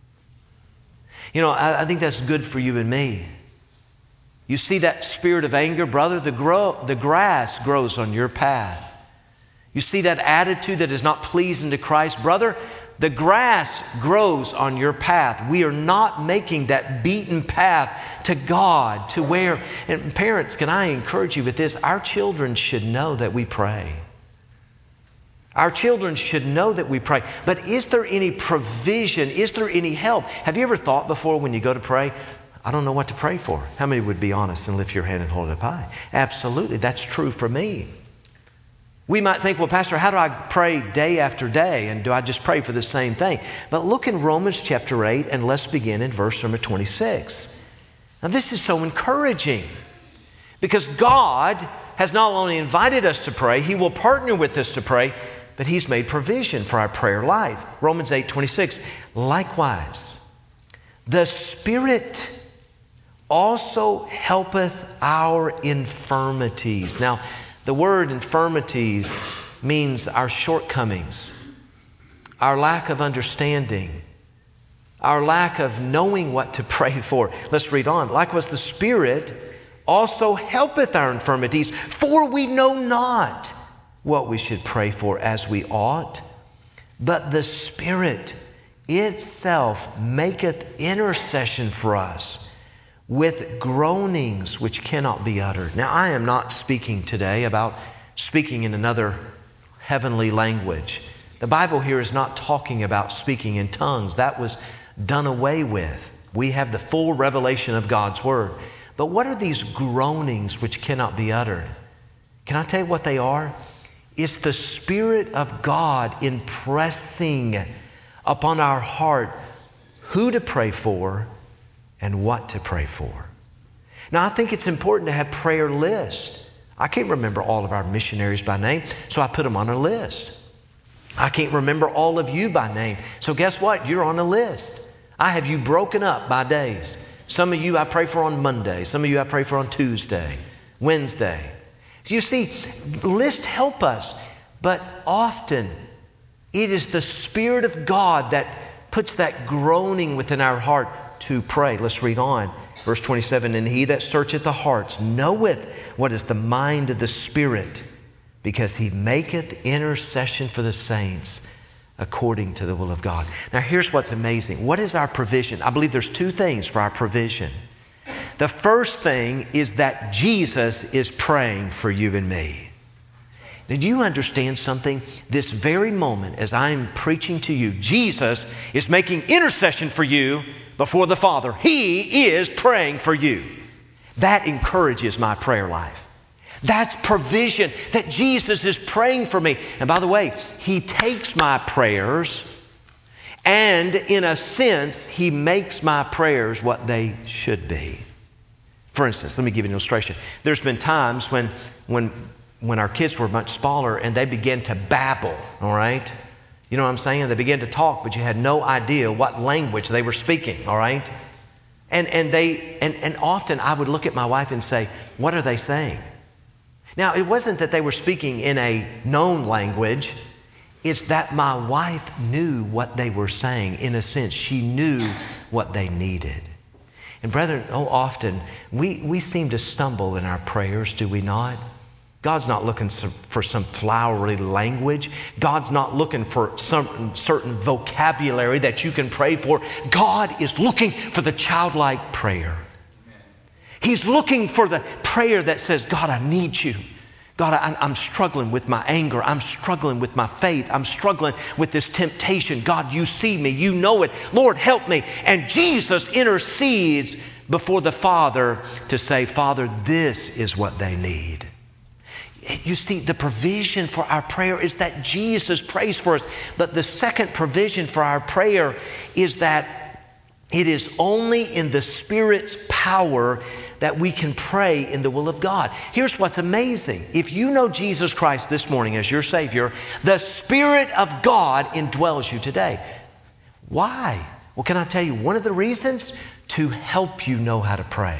You know, I think that's good for you and me. You see that spirit of anger, brother, the grass grows on your path. You see that attitude that is not pleasing to Christ, brother, the grass grows on your path. We are not making that beaten path to God, to where, and parents, can I encourage you with this? Our children should know that we pray. Our children should know that we pray. But is there any provision? Is there any help? Have you ever thought before when you go to pray, I don't know what to pray for? How many would be honest and lift your hand and hold it up high? Absolutely. That's true for me. We might think, well, Pastor, how do I pray day after day? And do I just pray for the same thing? But look in Romans chapter 8 and let's begin in verse number 26. Now this is so encouraging because God has not only invited us to pray, He will partner with us to pray, but He's made provision for our prayer life. Romans 8:26. Likewise, the Spirit also helpeth our infirmities. Now, the word infirmities means our shortcomings, our lack of understanding, our lack of knowing what to pray for. Let's read on. Likewise, the Spirit also helpeth our infirmities, for we know not what we should pray for as we ought. But the Spirit itself maketh intercession for us with groanings which cannot be uttered. Now, I am not speaking today about speaking in another heavenly language. The Bible here is not talking about speaking in tongues. That was done away with. We have the full revelation of God's Word. But what are these groanings which cannot be uttered? Can I tell you what they are? It's the Spirit of God impressing upon our heart who to pray for and what to pray for. Now, I think it's important to have prayer lists. I can't remember all of our missionaries by name, so I put them on a list. I can't remember all of you by name, so guess what? You're on a list. I have you broken up by days. Some of you I pray for on Monday. Some of you I pray for on Tuesday, Wednesday. So you see, lists help us, but often it is the Spirit of God that puts that groaning within our heart to pray. Let's read on. Verse 27, and He that searcheth the hearts knoweth what is the mind of the Spirit, because He maketh intercession for the saints according to the will of God. Now here's what's amazing. What is our provision? I believe there's two things for our provision. The first thing is that Jesus is praying for you and me. Did you understand something? This very moment as I'm preaching to you, Jesus is making intercession for you before the Father. He is praying for you. That encourages my prayer life. That's provision, that Jesus is praying for me. And by the way, He takes my prayers and in a sense, He makes my prayers what they should be. For instance, let me give you an illustration. There's been times when our kids were much smaller and they began to babble, all right? You know what I'm saying? They began to talk, but you had no idea what language they were speaking, all right? And often I would look at my wife and say, what are they saying? Now, it wasn't that they were speaking in a known language. It's that my wife knew what they were saying. In a sense, she knew what they needed. And brethren, often we seem to stumble in our prayers, do we not? God's not looking for some flowery language. God's not looking for some certain vocabulary that you can pray for. God is looking for the childlike prayer. He's looking for the prayer that says, God, I need you. God, I'm struggling with my anger. I'm struggling with my faith. I'm struggling with this temptation. God, you see me. You know it. Lord, help me. And Jesus intercedes before the Father to say, Father, this is what they need. You see, the provision for our prayer is that Jesus prays for us. But the second provision for our prayer is that it is only in the Spirit's power that we can pray in the will of God. Here's what's amazing. If you know Jesus Christ this morning as your Savior, the Spirit of God indwells you today. Why? Well, can I tell you one of the reasons? To help you know how to pray.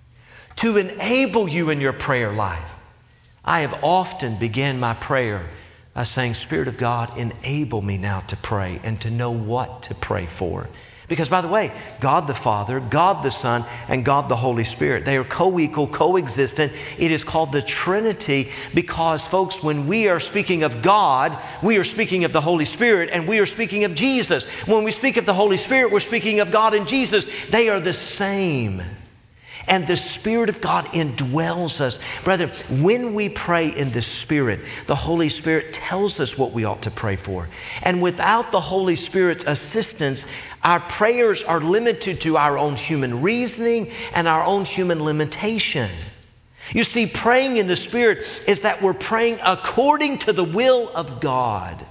To enable you in your prayer life. I have often began my prayer by saying, Spirit of God, enable me now to pray and to know what to pray for. Because, by the way, God the Father, God the Son, and God the Holy Spirit, they are co-equal, co-existent. It is called the Trinity because, folks, when we are speaking of God, we are speaking of the Holy Spirit, and we are speaking of Jesus. When we speak of the Holy Spirit, we're speaking of God and Jesus. They are the same. And the Spirit of God indwells us. Brother, when we pray in the Spirit, the Holy Spirit tells us what we ought to pray for. And without the Holy Spirit's assistance, our prayers are limited to our own human reasoning and our own human limitation. You see, praying in the Spirit is that we're praying according to the will of God.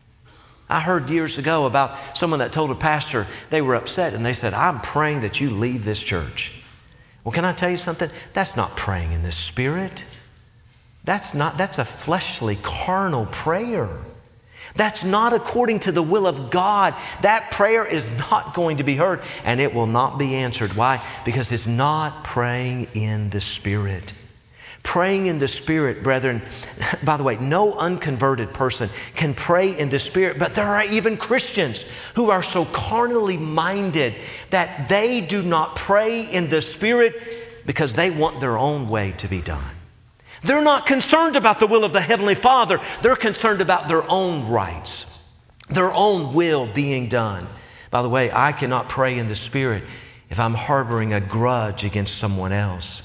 I heard years ago about someone that told a pastor they were upset and they said, I'm praying that you leave this church. Well, can I tell you something? That's not praying in the Spirit. That's a fleshly, carnal prayer. That's not according to the will of God. That prayer is not going to be heard and it will not be answered. Why? Because it's not praying in the Spirit. Praying in the Spirit, brethren, by the way, no unconverted person can pray in the Spirit, but there are even Christians who are so carnally minded that they do not pray in the Spirit because they want their own way to be done. They're not concerned about the will of the Heavenly Father. They're concerned about their own rights, their own will being done. By the way, I cannot pray in the Spirit if I'm harboring a grudge against someone else.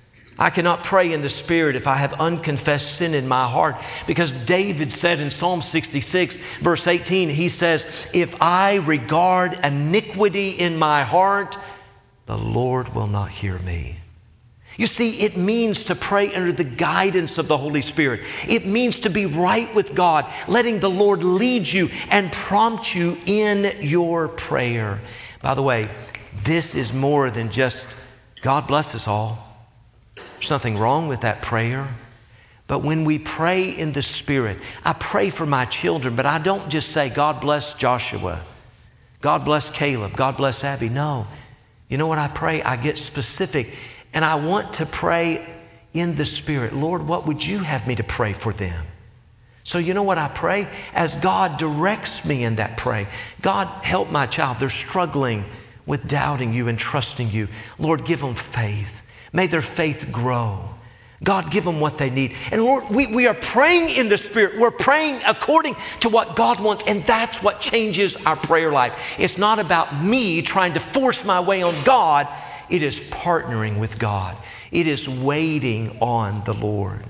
I cannot pray in the Spirit if I have unconfessed sin in my heart. Because David said in Psalm 66, verse 18, he says, if I regard iniquity in my heart, the Lord will not hear me. You see, it means to pray under the guidance of the Holy Spirit. It means to be right with God, letting the Lord lead you and prompt you in your prayer. By the way, this is more than just, God bless us all. There's nothing wrong with that prayer. But when we pray in the Spirit, I pray for my children, but I don't just say, God bless Joshua. God bless Caleb. God bless Abby. No. You know what I pray? I get specific. And I want to pray in the Spirit. Lord, what would you have me to pray for them? So you know what I pray? As God directs me in that pray. God, help my child. They're struggling with doubting you and trusting you. Lord, give them faith. May their faith grow. God, give them what they need. And Lord, we are praying in the Spirit. We're praying according to what God wants. And that's what changes our prayer life. It's not about me trying to force my way on God. It is partnering with God. It is waiting on the Lord.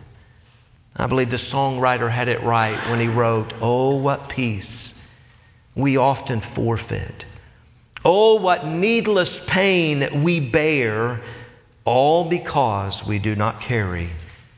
I believe the songwriter had it right when he wrote, oh, what peace we often forfeit. Oh, what needless pain we bear, all because we do not carry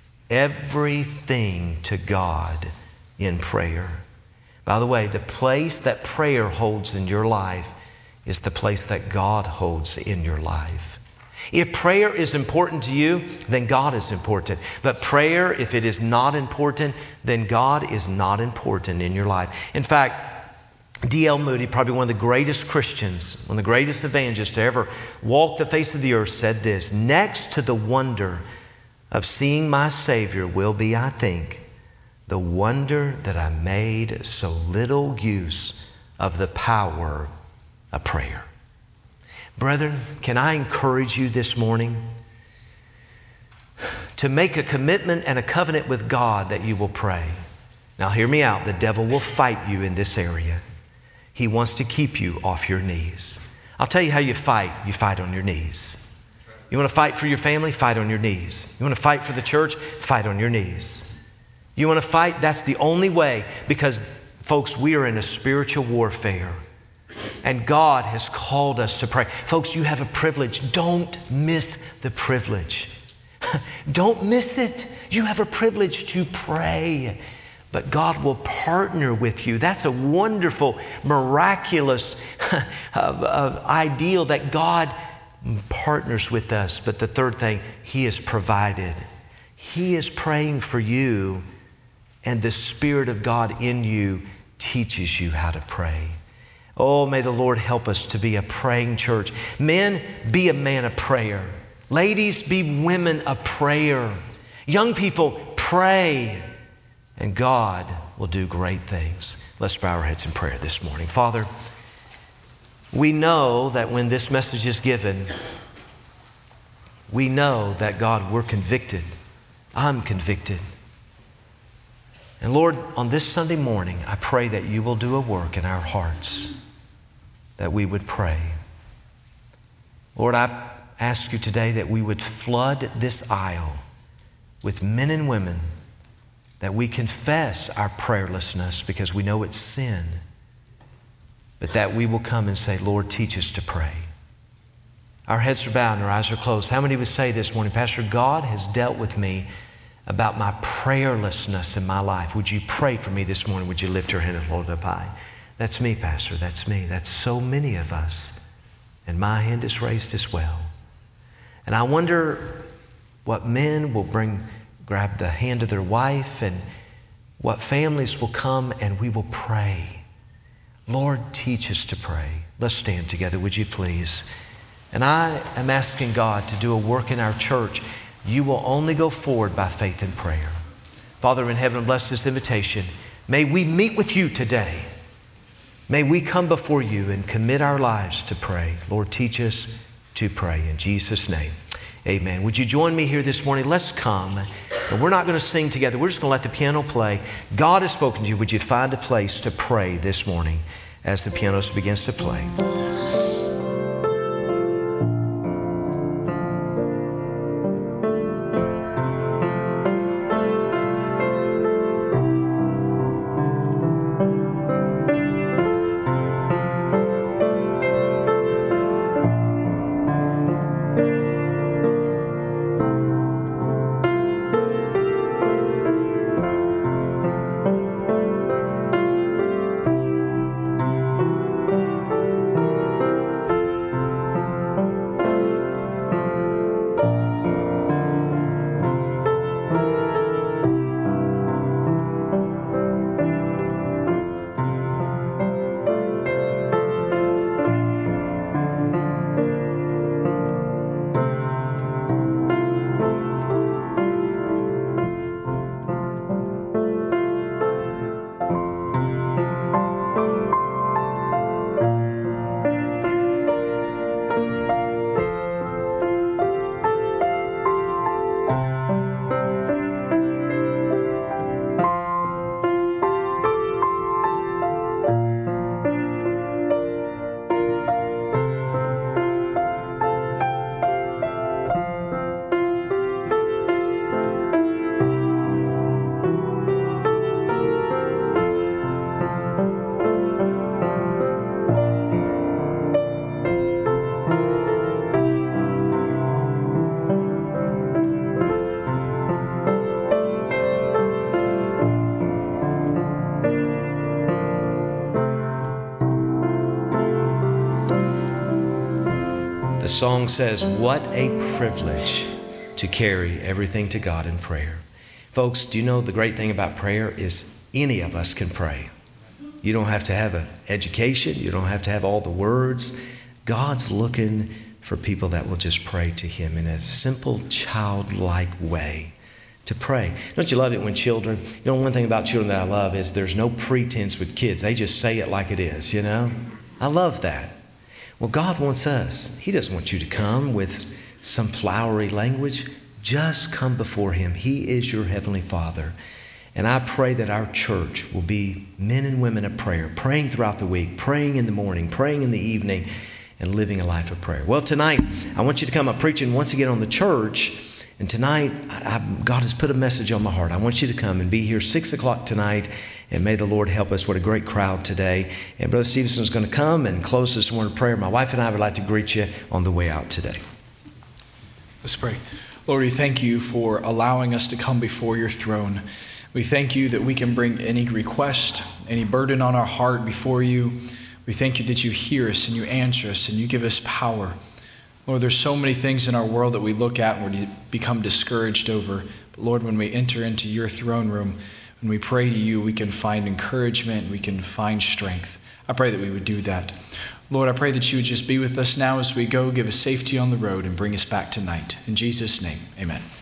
everything to God in prayer. By the way, the place that prayer holds in your life is the place that God holds in your life. If prayer is important to you, then God is important. But prayer, if it is not important, then God is not important in your life. In fact, D.L. Moody, probably one of the greatest Christians, one of the greatest evangelists to ever walk the face of the earth, said this: next to the wonder of seeing my Savior will be, I think, the wonder that I made so little use of the power of prayer. Brethren, can I encourage you this morning to make a commitment and a covenant with God that you will pray? Now hear me out. The devil will fight you in this area. He wants to keep you off your knees. I'll tell you how you fight. You fight on your knees. You want to fight for your family? Fight on your knees. You want to fight for the church? Fight on your knees. You want to fight? That's the only way, because, folks, we are in a spiritual warfare. And God has called us to pray. Folks, you have a privilege. Don't miss the privilege. Don't miss it. You have a privilege to pray. But God will partner with you. That's a wonderful, miraculous ideal that God partners with us. But the third thing, He has provided. He is praying for you, and the Spirit of God in you teaches you how to pray. Oh, may the Lord help us to be a praying church. Men, be a man of prayer. Ladies, be women of prayer. Young people, pray. And God will do great things. Let's bow our heads in prayer this morning. Father, we know that when this message is given, we know that, God, we're convicted. I'm convicted. And Lord, on this Sunday morning, I pray that you will do a work in our hearts, that we would pray. Lord, I ask you today that we would flood this aisle with men and women, that we confess our prayerlessness because we know it's sin, but that we will come and say, Lord, teach us to pray. Our heads are bowed and our eyes are closed. How many would say this morning, Pastor, God has dealt with me about my prayerlessness in my life? Would you pray for me this morning? Would you lift your hand and hold it up high? That's me, Pastor. That's me. That's so many of us. And my hand is raised as well. And I wonder what men will grab the hand of their wife, and what families will come and we will pray. Lord, teach us to pray. Let's stand together, would you please? And I am asking God to do a work in our church. You will only go forward by faith and prayer. Father in heaven, bless this invitation. May we meet with you today. May we come before you and commit our lives to pray. Lord, teach us to pray. In Jesus' name, amen. Would you join me here this morning? Let's come. And we're not going to sing together. We're just going to let the piano play. God has spoken to you. Would you find a place to pray this morning as the piano begins to play? The song says, what a privilege to carry everything to God in prayer. Folks, do you know the great thing about prayer is any of us can pray. You don't have to have an education. You don't have to have all the words. God's looking for people that will just pray to Him in a simple, childlike way. To pray. Don't you love it when children, you know, one thing about children that I love is there's no pretense with kids. They just say it like it is, you know. I love that. Well, God wants us. He doesn't want you to come with some flowery language. Just come before Him. He is your Heavenly Father. And I pray that our church will be men and women of prayer, praying throughout the week, praying in the morning, praying in the evening, and living a life of prayer. Well, tonight, I want you to come up preaching once again on the church. And tonight, God has put a message on my heart. I want you to come and be here 6 o'clock tonight, and may the Lord help us. What a great crowd today. And Brother Stevenson is going to come and close this morning in prayer. My wife and I would like to greet you on the way out today. Let's pray. Lord, we thank you for allowing us to come before your throne. We thank you that we can bring any request, any burden on our heart before you. We thank you that you hear us and you answer us and you give us power. Lord, there's so many things in our world that we look at and we become discouraged over. But Lord, when we enter into your throne room, when we pray to you, we can find encouragement, we can find strength. I pray that we would do that. Lord, I pray that you would just be with us now as we go, give us safety on the road, and bring us back tonight. In Jesus' name, amen.